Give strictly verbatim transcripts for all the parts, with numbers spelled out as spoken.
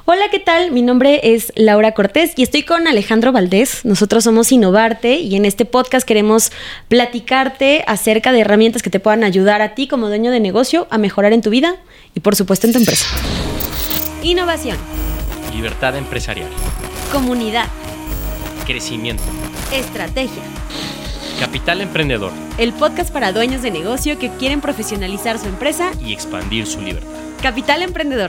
Hola, ¿qué tal? Mi nombre es Laura Cortés y estoy con Alejandro Valdés. Nosotros somos Innovarte y en este podcast queremos platicarte acerca de herramientas que te puedan ayudar a ti como dueño de negocio a mejorar en tu vida y por supuesto en tu empresa. Innovación. Libertad empresarial. Comunidad. Crecimiento. Estrategia. Capital emprendedor. El podcast para dueños de negocio que quieren profesionalizar su empresa Y expandir su libertad. Capital Emprendedor.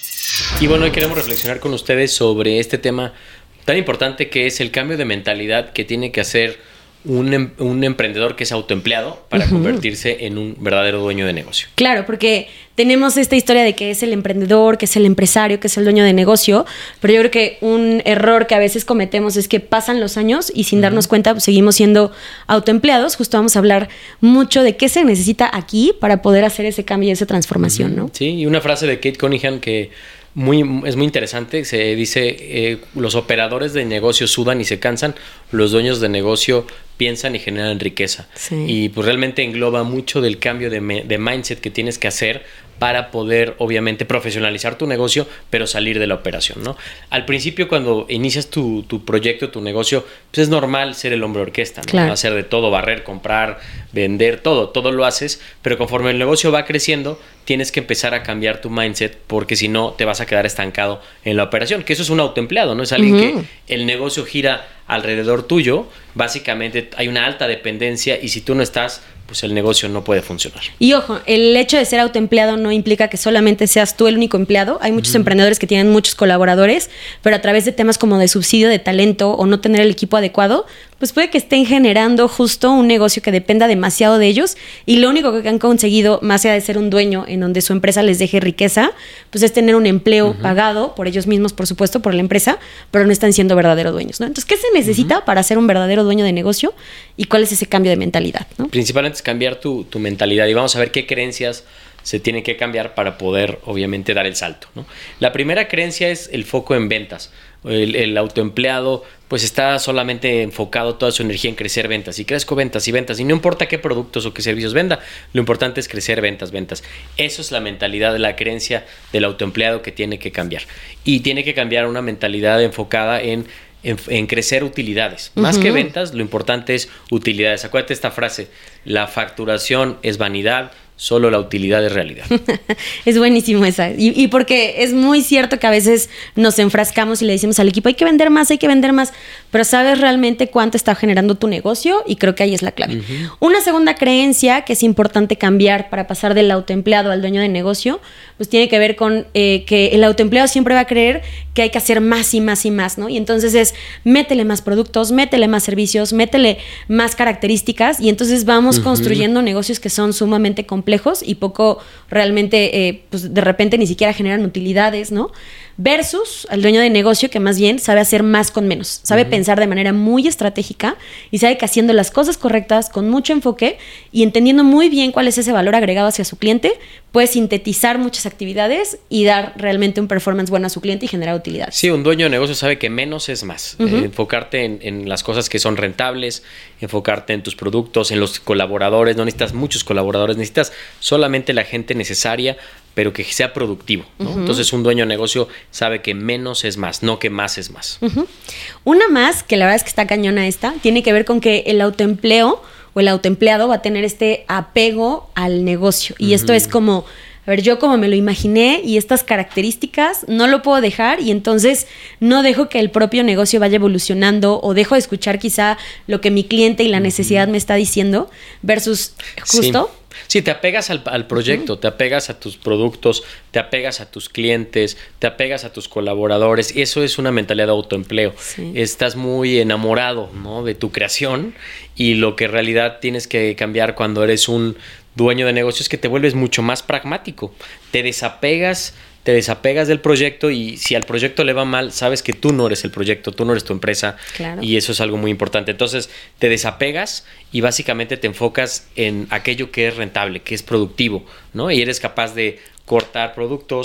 Y bueno, hoy queremos reflexionar con ustedes sobre este tema tan importante que es el cambio de mentalidad que tiene que hacer un, em- un emprendedor que es autoempleado para uh-huh. convertirse en un verdadero dueño de negocio. Claro, porque tenemos esta historia de que es el emprendedor, que es el empresario, que es el dueño de negocio, pero yo creo que un error que a veces cometemos es que pasan los años y sin uh-huh. darnos cuenta pues, seguimos siendo autoempleados. Justo vamos a hablar mucho de qué se necesita aquí para poder hacer ese cambio y esa transformación, uh-huh. ¿no? Sí, y una frase de Kate Cunningham que Muy, es muy interesante, se dice, eh, los operadores de negocio sudan y se cansan, los dueños de negocio piensan y generan riqueza. Sí. Y pues realmente engloba mucho del cambio de, me, de mindset que tienes que hacer para poder, obviamente, profesionalizar tu negocio, pero salir de la operación, ¿no? Al principio, cuando inicias tu, tu proyecto, tu negocio, pues es normal ser el hombre orquesta, ¿no? Claro. Hacer de todo, barrer, comprar, vender, todo, todo lo haces, pero conforme el negocio va creciendo, tienes que empezar a cambiar tu mindset, porque si no, te vas a quedar estancado en la operación, que eso es un autoempleado, ¿no? Es alguien uh-huh. que el negocio gira alrededor tuyo, básicamente hay una alta dependencia y si tú no estás, pues el negocio no puede funcionar. Y ojo, el hecho de ser autoempleado no implica que solamente seas tú el único empleado. Hay muchos uh-huh. emprendedores que tienen muchos colaboradores, pero a través de temas como de subsidio de talento o no tener el equipo adecuado, pues puede que estén generando justo un negocio que dependa demasiado de ellos y lo único que han conseguido, más allá de ser un dueño en donde su empresa les deje riqueza, pues es tener un empleo uh-huh. pagado por ellos mismos, por supuesto, por la empresa, pero no están siendo verdaderos dueños, ¿no? Entonces, ¿qué se necesita uh-huh. para ser un verdadero dueño de negocio y cuál es ese cambio de mentalidad, ¿no? Principalmente es cambiar tu, tu mentalidad y vamos a ver qué creencias se tienen que cambiar para poder, obviamente, dar el salto, ¿no? La primera creencia es el foco en ventas. El, el autoempleado pues está solamente enfocado toda su energía en crecer ventas y crezco ventas y ventas y no importa qué productos o qué servicios venda, lo importante es crecer ventas, ventas. Eso es la mentalidad, de la creencia del autoempleado que tiene que cambiar y tiene que cambiar una mentalidad enfocada en En, en crecer utilidades. Más uh-huh. que ventas, lo importante es utilidades. Acuérdate esta frase, la facturación es vanidad, solo la utilidad es realidad. Es buenísimo esa. Y, y porque es muy cierto que a veces nos enfrascamos y le decimos al equipo, hay que vender más, hay que vender más, pero sabes realmente cuánto está generando tu negocio y creo que ahí es la clave. Uh-huh. Una segunda creencia que es importante cambiar para pasar del autoempleado al dueño de negocio, pues tiene que ver con eh, que el autoempleado siempre va a creer que hay que hacer más y más y más, ¿no? Y entonces es, métele más productos, métele más servicios, métele más características y entonces vamos uh-huh. construyendo negocios que son sumamente complejos y poco realmente, eh, pues de repente ni siquiera generan utilidades, ¿no? Versus al dueño de negocio que más bien sabe hacer más con menos, sabe uh-huh. pensar de manera muy estratégica y sabe que haciendo las cosas correctas, con mucho enfoque y entendiendo muy bien cuál es ese valor agregado hacia su cliente, puede sintetizar muchas actividades y dar realmente un performance bueno a su cliente y generar utilidades. Sí, un dueño de negocio sabe que menos es más. Uh-huh. Eh, enfocarte en, en las cosas que son rentables, enfocarte en tus productos, en los colaboradores. No necesitas muchos colaboradores, necesitas solamente la gente necesaria, pero que sea productivo, ¿no? Uh-huh. Entonces un dueño de negocio sabe que menos es más, no que más es más. Uh-huh. Una más, que la verdad es que está cañona esta, tiene que ver con que el autoempleo o el autoempleado va a tener este apego al negocio. Y uh-huh. esto es como, a ver, yo como me lo imaginé y estas características no lo puedo dejar y entonces no dejo que el propio negocio vaya evolucionando o dejo de escuchar quizá lo que mi cliente y la necesidad uh-huh. me está diciendo versus justo... Sí. Sí, te apegas al, al proyecto, uh-huh. te apegas a tus productos, te apegas a tus clientes, te apegas a tus colaboradores. Eso es una mentalidad de autoempleo. Sí. Estás muy enamorado, ¿no?, de tu creación y lo que en realidad tienes que cambiar cuando eres un dueño de negocio es que te vuelves mucho más pragmático. Te desapegas te desapegas del proyecto y si al proyecto le va mal, sabes que tú no eres el proyecto, tú no eres tu empresa. Claro. Y eso es algo muy importante. Entonces, te desapegas y básicamente te enfocas en aquello que es rentable, que es productivo, ¿no? Y eres capaz de cortar productos,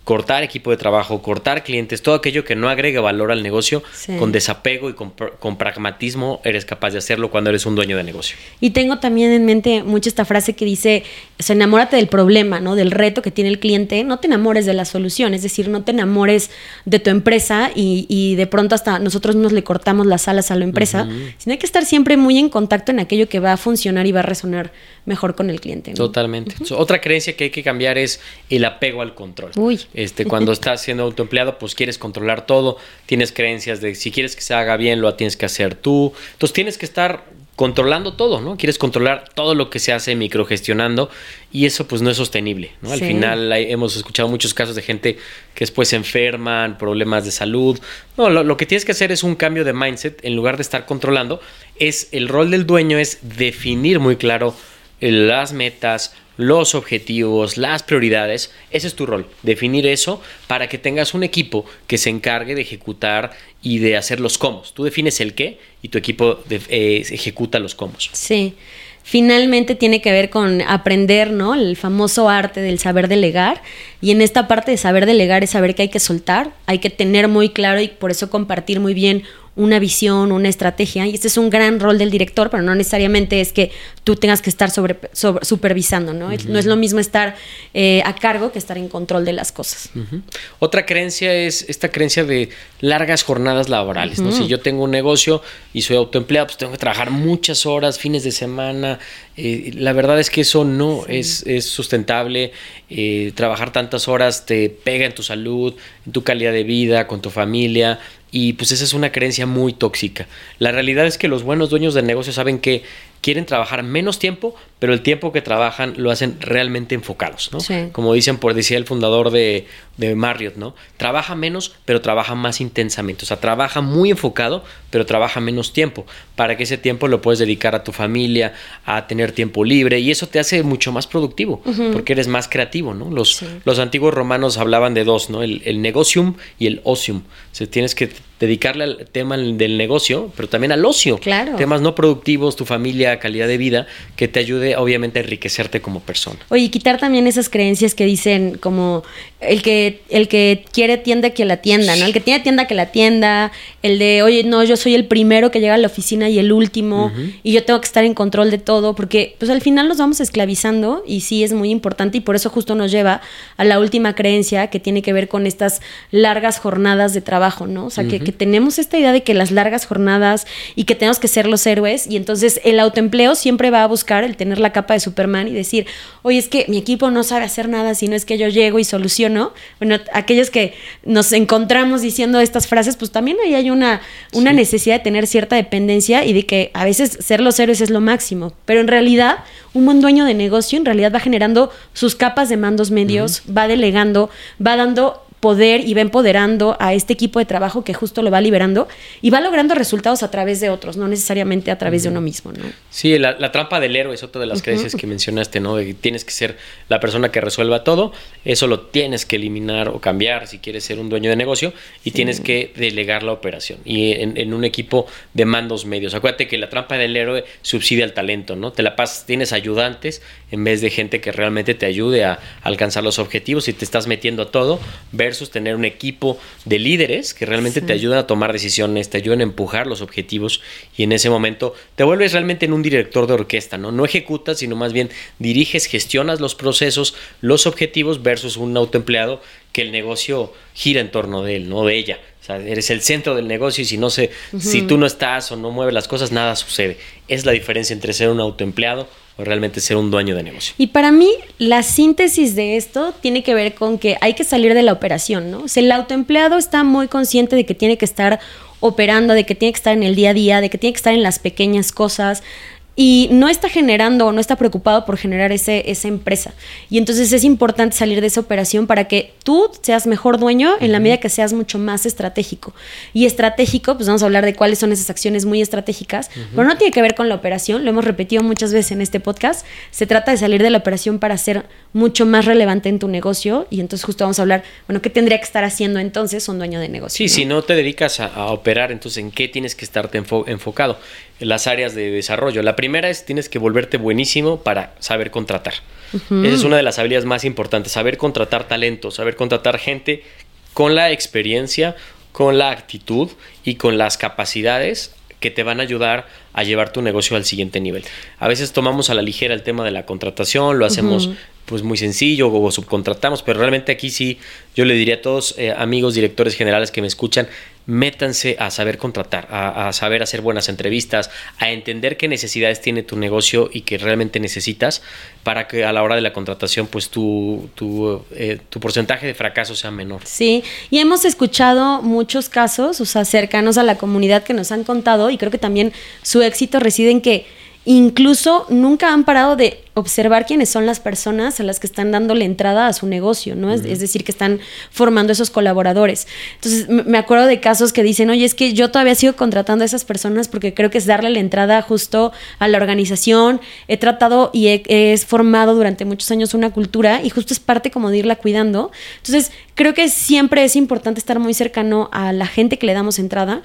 cortar equipo de trabajo, cortar clientes, todo aquello que no agrega valor al negocio, sí. con desapego y con, con pragmatismo eres capaz de hacerlo cuando eres un dueño de negocio. Y tengo también en mente mucho esta frase que dice, o sea, enamórate del problema, ¿no? Del reto que tiene el cliente, no te enamores de la solución, es decir, no te enamores de tu empresa y, y de pronto hasta nosotros nos le cortamos las alas a la empresa, uh-huh. sino hay que estar siempre muy en contacto en aquello que va a funcionar y va a resonar mejor con el cliente, ¿no? Totalmente. Uh-huh. So, otra creencia que hay que cambiar es el apego al control. Uy. Este, cuando estás siendo autoempleado, pues quieres controlar todo, tienes creencias de si quieres que se haga bien, lo tienes que hacer tú. Entonces tienes que estar controlando todo, ¿no? Quieres controlar todo lo que se hace microgestionando y eso pues no es sostenible, ¿no? Al sí. final hay, hemos escuchado muchos casos de gente que después se enferman, problemas de salud. No, lo, lo que tienes que hacer es un cambio de mindset. En lugar de estar controlando, es el rol del dueño es definir muy claro las metas, los objetivos, las prioridades. Ese es tu rol, definir eso para que tengas un equipo que se encargue de ejecutar y de hacer los cómo. Tú defines el qué y tu equipo de, eh, ejecuta los cómo. Sí, finalmente tiene que ver con aprender, ¿no? El famoso arte del saber delegar. Y en esta parte de saber delegar es saber que hay que soltar, hay que tener muy claro y por eso compartir muy bien una visión, una estrategia, y este es un gran rol del director, pero no necesariamente es que tú tengas que estar sobre, sobre, supervisando, ¿no? Uh-huh. No es lo mismo estar eh, a cargo que estar en control de las cosas. Uh-huh. Otra creencia es esta creencia de largas jornadas laborales, uh-huh. ¿no? Si yo tengo un negocio y soy autoempleado, pues tengo que trabajar muchas horas, fines de semana. Eh, la verdad es que eso no sí. es, es sustentable. Eh, trabajar tantas horas te pega en tu salud, en tu calidad de vida, con tu familia. Y pues esa es una creencia muy tóxica. La realidad es que los buenos dueños de negocio saben que quieren trabajar menos tiempo, pero el tiempo que trabajan lo hacen realmente enfocados, ¿no? Sí. Como dicen, por decía el fundador de, de Marriott, ¿no? Trabaja menos, pero trabaja más intensamente. O sea, trabaja muy enfocado, pero trabaja menos tiempo. Para que ese tiempo lo puedes dedicar a tu familia, a tener tiempo libre, y eso te hace mucho más productivo, uh-huh. porque eres más creativo, ¿no? Los, sí. los antiguos romanos hablaban de dos, ¿no? El, el negocium y el ocium. O sea, tienes que dedicarle al tema del negocio, pero también al ocio. Claro. Temas no productivos, tu familia, calidad de vida, que te ayude obviamente a enriquecerte como persona. Oye, y quitar también esas creencias que dicen como el que el que quiere tienda que la tienda, ¿no? El que tiene tienda que la tienda, el de, oye, no, yo soy el primero que llega a la oficina y el último, uh-huh. y yo tengo que estar en control de todo, porque pues al final nos vamos esclavizando y sí es muy importante y por eso justo nos lleva a la última creencia que tiene que ver con estas largas jornadas de trabajo, ¿no? O sea, uh-huh. que, que tenemos esta idea de que las largas jornadas y que tenemos que ser los héroes y entonces el autoempleo siempre va a buscar el tener la capa de Superman y decir, oye, es que mi equipo no sabe hacer nada, sino es que yo llego y soluciono. Bueno, aquellos que nos encontramos diciendo estas frases, pues también ahí hay una, una sí. necesidad de tener cierta dependencia y de que a veces ser los héroes es lo máximo, pero en realidad un buen dueño de negocio en realidad va generando sus capas de mandos medios, uh-huh. va delegando, va dando poder y va empoderando a este equipo de trabajo que justo lo va liberando y va logrando resultados a través de otros, no necesariamente a través uh-huh. de uno mismo, ¿no? Sí, la, la trampa del héroe es otra de las uh-huh. creencias que mencionaste, ¿no? De que tienes que ser la persona que resuelva todo, eso lo tienes que eliminar o cambiar si quieres ser un dueño de negocio y sí. tienes que delegar la operación y en, en un equipo de mandos medios. Acuérdate que la trampa del héroe subsidia el talento, ¿no? Te la pasas, tienes ayudantes en vez de gente que realmente te ayude a alcanzar los objetivos y te estás metiendo a todo, ver versus tener un equipo de líderes que realmente sí. te ayudan a tomar decisiones, te ayudan a empujar los objetivos y en ese momento te vuelves realmente en un director de orquesta, ¿no? No ejecutas, sino más bien diriges, gestionas los procesos, los objetivos versus un autoempleado que el negocio gira en torno de él, no de ella. O sea, eres el centro del negocio y si no se, uh-huh. si tú no estás o no mueves las cosas, nada sucede. Es la diferencia entre ser un autoempleado o realmente ser un dueño de negocio. Y para mí, la síntesis de esto tiene que ver con que hay que salir de la operación, ¿no? O sea, el autoempleado está muy consciente de que tiene que estar operando, de que tiene que estar en el día a día, de que tiene que estar en las pequeñas cosas. Y no está generando o no está preocupado por generar ese, esa empresa. Y entonces es importante salir de esa operación para que tú seas mejor dueño en la medida que seas mucho más estratégico. Y estratégico, pues vamos a hablar de cuáles son esas acciones muy estratégicas, uh-huh. pero no tiene que ver con la operación, lo hemos repetido muchas veces en este podcast. Se trata de salir de la operación para ser mucho más relevante en tu negocio. Y entonces justo vamos a hablar, bueno, ¿qué tendría que estar haciendo entonces un dueño de negocio? Sí, ¿no? Si no te dedicas a, a operar, entonces ¿en qué tienes que estarte enfo- enfocado? las áreas de desarrollo. La primera es tienes que volverte buenísimo para saber contratar. Uh-huh. Esa es una de las habilidades más importantes, saber contratar talento, saber contratar gente con la experiencia, con la actitud y con las capacidades que te van a ayudar a llevar tu negocio al siguiente nivel. A veces tomamos a la ligera el tema de la contratación, lo hacemos uh-huh. pues muy sencillo o subcontratamos, pero realmente aquí sí yo le diría a todos eh, amigos directores generales que me escuchan, métanse a saber contratar, a, a saber hacer buenas entrevistas, a entender qué necesidades tiene tu negocio y que realmente necesitas para que a la hora de la contratación pues tu, tu, eh, tu porcentaje de fracaso sea menor. Sí, y hemos escuchado muchos casos, o sea, cercanos a la comunidad que nos han contado, y creo que también su éxito reside en que incluso nunca han parado de observar quiénes son las personas a las que están dándole entrada a su negocio, ¿no? Uh-huh. Es, es decir, que están formando esos colaboradores. Entonces, m- me acuerdo de casos que dicen, oye, es que yo todavía sigo contratando a esas personas porque creo que es darle la entrada justo a la organización. He tratado y he, he formado durante muchos años una cultura y justo es parte como de irla cuidando. Entonces, creo que siempre es importante estar muy cercano a la gente que le damos entrada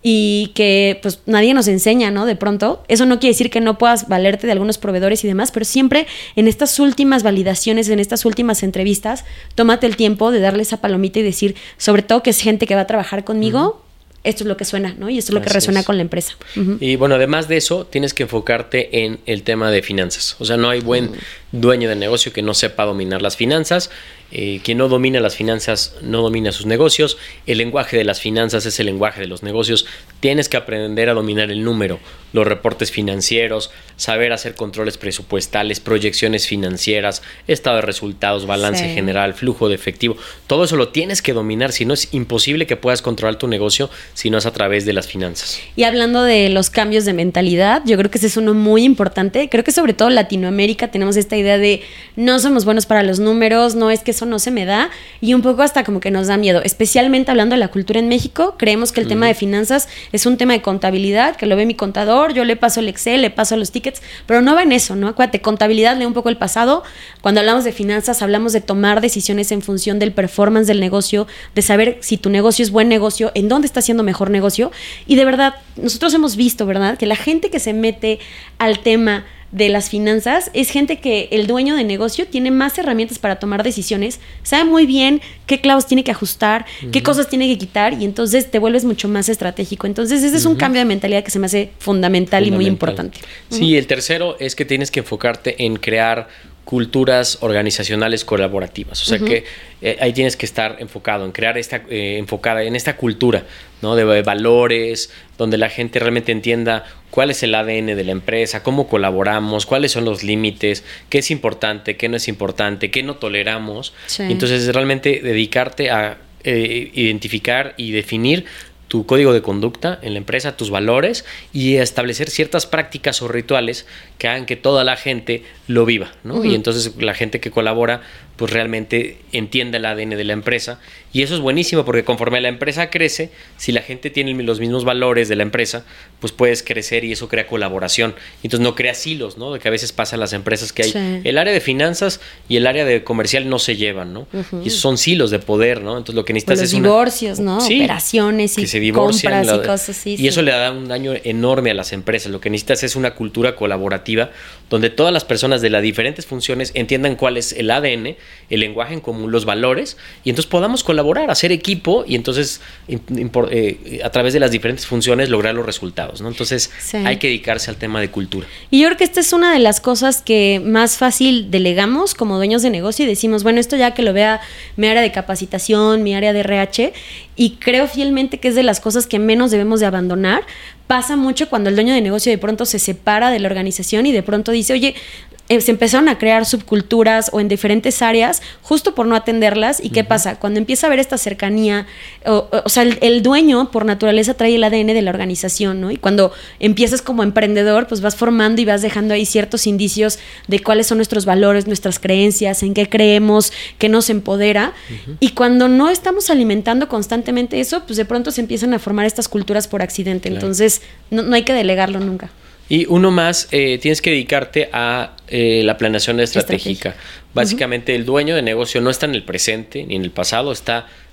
y que pues nadie nos enseña, ¿no? De pronto, eso no quiere decir que no puedas valerte de algunos proveedores y demás, pero siempre en estas últimas validaciones, en estas últimas entrevistas, tómate el tiempo de darle esa palomita y decir, sobre todo que es gente que va a trabajar conmigo, uh-huh. esto es lo que suena, ¿no? Y esto es lo Así que resuena es. Con la empresa. Uh-huh. Y bueno, además de eso, tienes que enfocarte en el tema de finanzas. O sea, no hay buen uh-huh. dueño de negocio que no sepa dominar las finanzas. Eh, quien no domina las finanzas no domina sus negocios. El lenguaje de las finanzas es el lenguaje de los negocios. Tienes que aprender a dominar el número, los reportes financieros, saber hacer controles presupuestales, proyecciones financieras, estado de resultados, balance sí. general, flujo de efectivo. Todo eso lo tienes que dominar, si no es imposible que puedas controlar tu negocio si no es a través de las finanzas. Y hablando de los cambios de mentalidad, yo creo que ese es uno muy importante. Creo que sobre todo en Latinoamérica tenemos esta idea de no somos buenos para los números, no es que eso no se me da, y un poco hasta como que nos da miedo, especialmente hablando de la cultura en México. Creemos que el uh-huh. tema de finanzas es un tema de contabilidad, que lo ve mi contador, yo le paso el Excel, le paso los tickets, pero no va en eso, ¿no? Acuérdate, contabilidad lee un poco el pasado. Cuando hablamos de finanzas hablamos de tomar decisiones en función del performance del negocio, de saber si tu negocio es buen negocio, en dónde está haciendo mejor negocio, y de verdad, nosotros hemos visto, ¿verdad?, que la gente que se mete al tema de las finanzas es gente que el dueño de negocio tiene más herramientas para tomar decisiones, sabe muy bien qué clavos tiene que ajustar, uh-huh. qué cosas tiene que quitar, y entonces te vuelves mucho más estratégico. Entonces ese uh-huh. es un cambio de mentalidad que se me hace fundamental, fundamental. y muy importante. Sí, uh-huh. el tercero es que tienes que enfocarte en crear culturas organizacionales colaborativas. O sea uh-huh. que eh, ahí tienes que estar enfocado en crear esta eh, enfocada en esta cultura, ¿no? De, de valores, donde la gente realmente entienda cuál es el A D N de la empresa, cómo colaboramos, cuáles son los límites, qué es importante, qué no es importante, qué no toleramos. Sí. Entonces, realmente dedicarte a eh, identificar y definir tu código de conducta en la empresa, tus valores, y establecer ciertas prácticas o rituales que hagan que toda la gente lo viva, ¿no? Uh-huh. Y entonces la gente que colabora pues realmente entienda el A D N de la empresa, y eso es buenísimo porque conforme la empresa crece, si la gente tiene los mismos valores de la empresa, pues puedes crecer y eso crea colaboración. Y entonces no crea silos, ¿no? De que a veces pasa en las empresas que hay sí. el área de finanzas y el área de comercial no se llevan, ¿no? Uh-huh. Y esos son silos de poder, ¿no? Entonces lo que necesitas pues es los divorcios, una... ¿no? Sí, operaciones y que se divorcian, compras la... y cosas así. Y sí. eso le da un daño enorme a las empresas. Lo que necesitas es una cultura colaborativa donde todas las personas de las diferentes funciones entiendan cuál es el A D N, el lenguaje en común, los valores, y entonces podamos colaborar, hacer equipo, y entonces impor, eh, a través de las diferentes funciones lograr los resultados, ¿no? Entonces sí. hay que dedicarse al tema de cultura. Y yo creo que esta es una de las cosas que más fácil delegamos como dueños de negocio y decimos, bueno, esto ya que lo vea mi área de capacitación, mi área de R H, y creo fielmente que es de las cosas que menos debemos de abandonar. Pasa mucho cuando el dueño de negocio de pronto se separa de la organización y de pronto dice, oye, eh, se empezaron a crear subculturas o en diferentes áreas justo por no atenderlas. ¿Y qué uh-huh. pasa? Cuando empieza a haber esta cercanía, o, o, o sea, el, el dueño por naturaleza trae el A D N de la organización, ¿no? Y cuando empiezas como emprendedor, pues vas formando y vas dejando ahí ciertos indicios de cuáles son nuestros valores, nuestras creencias, en qué creemos, qué nos empodera. Uh-huh. Y cuando no estamos alimentando constantemente eso, pues de pronto se empiezan a formar estas culturas por accidente. Claro. Entonces, no, no hay que delegarlo nunca. Y uno más, eh, tienes que dedicarte a eh, la planeación estratégica. Estrategia. Básicamente, uh-huh. el dueño de negocio no está en el presente ni en el pasado, está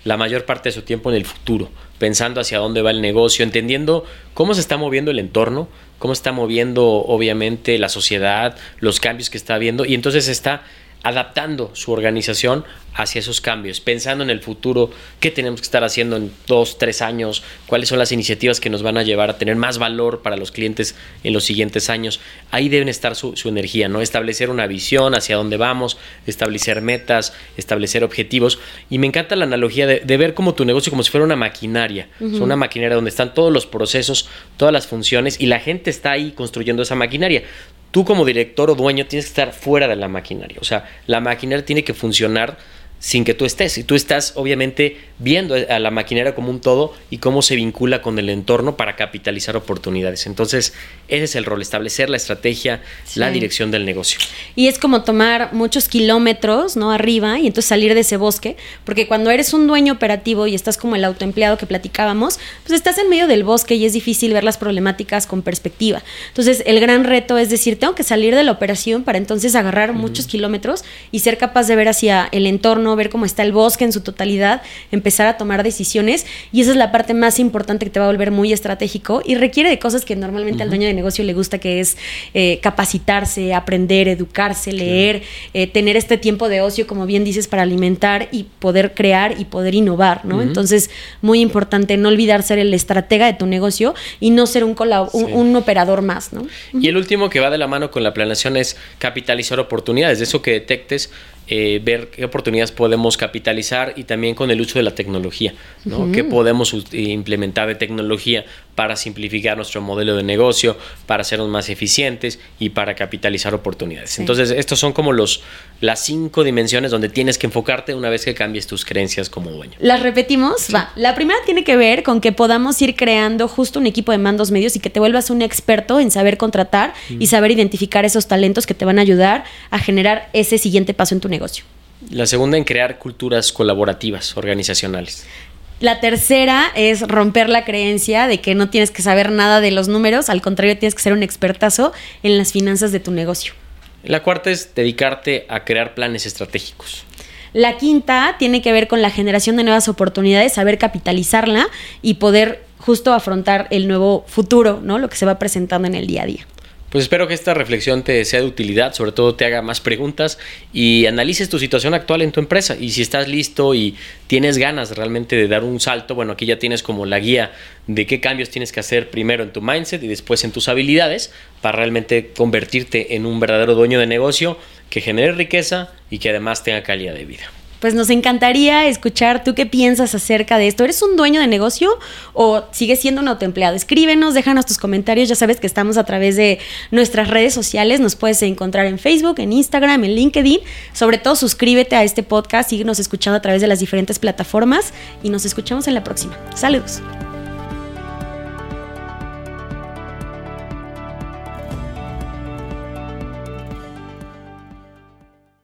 la mayor parte de su tiempo en el futuro, pensando hacia dónde va el negocio, entendiendo cómo se está moviendo el entorno, cómo está moviendo obviamente la sociedad, los cambios que está habiendo, y entonces está adaptando su organización hacia esos cambios, pensando en el futuro, qué tenemos que estar haciendo en dos, tres años, cuáles son las iniciativas que nos van a llevar a tener más valor para los clientes en los siguientes años. Ahí deben estar su, su energía, ¿no? Establecer una visión hacia dónde vamos, establecer metas, establecer objetivos. Y me encanta la analogía de, de ver como tu negocio como si fuera una maquinaria, uh-huh. o sea, una maquinaria donde están todos los procesos, todas las funciones, y la gente está ahí construyendo esa maquinaria. Tú como director o dueño tienes que estar fuera de la maquinaria. O sea, la maquinaria tiene que funcionar sin que tú estés. Y tú estás, obviamente, viendo a la maquinaria como un todo y cómo se vincula con el entorno para capitalizar oportunidades. Entonces, ese es el rol, establecer la estrategia, sí. la dirección del negocio. Y es como tomar muchos kilómetros, ¿no? Arriba, y entonces salir de ese bosque, porque cuando eres un dueño operativo y estás como el autoempleado que platicábamos, pues estás en medio del bosque y es difícil ver las problemáticas con perspectiva. Entonces, el gran reto es decir, tengo que salir de la operación para entonces agarrar uh-huh. muchos kilómetros y ser capaz de ver hacia el entorno, ver cómo está el bosque en su totalidad, empezar a tomar decisiones, y esa es la parte más importante que te va a volver muy estratégico y requiere de cosas que normalmente uh-huh. al dueño de negocio le gusta, que es eh, capacitarse, aprender, educarse, leer, eh, tener este tiempo de ocio, como bien dices, para alimentar y poder crear y poder innovar, ¿no? Uh-huh. Entonces, muy importante no olvidar ser el estratega de tu negocio y no ser un, colab- sí. un, un operador más, ¿no? Uh-huh. Y el último que va de la mano con la planeación es capitalizar oportunidades, de eso que detectes, Eh, ver qué oportunidades podemos capitalizar, y también con el uso de la tecnología, ¿no? Uh-huh. ¿Qué podemos u- implementar de tecnología para simplificar nuestro modelo de negocio, para hacernos más eficientes y para capitalizar oportunidades? Sí. Entonces, estos son como los, las cinco dimensiones donde tienes que enfocarte una vez que cambies tus creencias como dueño. ¿Las repetimos? Sí. Va. La primera tiene que ver con que podamos ir creando justo un equipo de mandos medios y que te vuelvas un experto en saber contratar uh-huh. y saber identificar esos talentos que te van a ayudar a generar ese siguiente paso en tu negocio. negocio. La segunda, en crear culturas colaborativas, organizacionales. La tercera es romper la creencia de que no tienes que saber nada de los números, al contrario, tienes que ser un expertazo en las finanzas de tu negocio. La cuarta es dedicarte a crear planes estratégicos. La quinta tiene que ver con la generación de nuevas oportunidades, saber capitalizarla y poder justo afrontar el nuevo futuro, ¿no? Lo que se va presentando en el día a día. Pues espero que esta reflexión te sea de utilidad, sobre todo te haga más preguntas y analices tu situación actual en tu empresa. Y si estás listo y tienes ganas realmente de dar un salto, bueno, aquí ya tienes como la guía de qué cambios tienes que hacer primero en tu mindset y después en tus habilidades para realmente convertirte en un verdadero dueño de negocio que genere riqueza y que además tenga calidad de vida. Pues nos encantaría escuchar tú qué piensas acerca de esto. ¿Eres un dueño de negocio o sigues siendo un autoempleado? Escríbenos, déjanos tus comentarios. Ya sabes que estamos a través de nuestras redes sociales. Nos puedes encontrar en Facebook, en Instagram, en LinkedIn. Sobre todo, suscríbete a este podcast, síguenos escuchando a través de las diferentes plataformas y nos escuchamos en la próxima. Saludos.